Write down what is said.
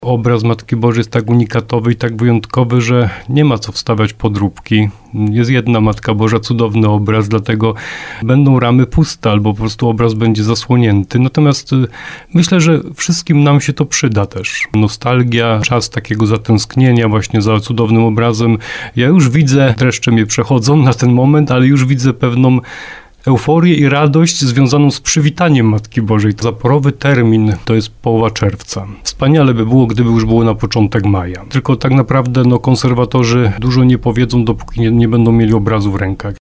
Obraz Matki Bożej jest tak unikatowy i tak wyjątkowy, że nie ma co wstawiać podróbki. Jest jedna Matka Boża, cudowny obraz, dlatego będą ramy puste albo po prostu obraz będzie zasłonięty. Natomiast myślę, że wszystkim nam się to przyda też. Nostalgia, czas takiego zatęsknienia właśnie za cudownym obrazem. Ja już widzę, dreszcze mnie przechodzą na ten moment, ale już widzę pewną euforię i radość związaną z przywitaniem Matki Bożej. Zaporowy termin to jest połowa czerwca. Wspaniale by było, gdyby już było na początek maja. Tylko tak naprawdę konserwatorzy dużo nie powiedzą, dopóki nie będą mieli obrazu w rękach.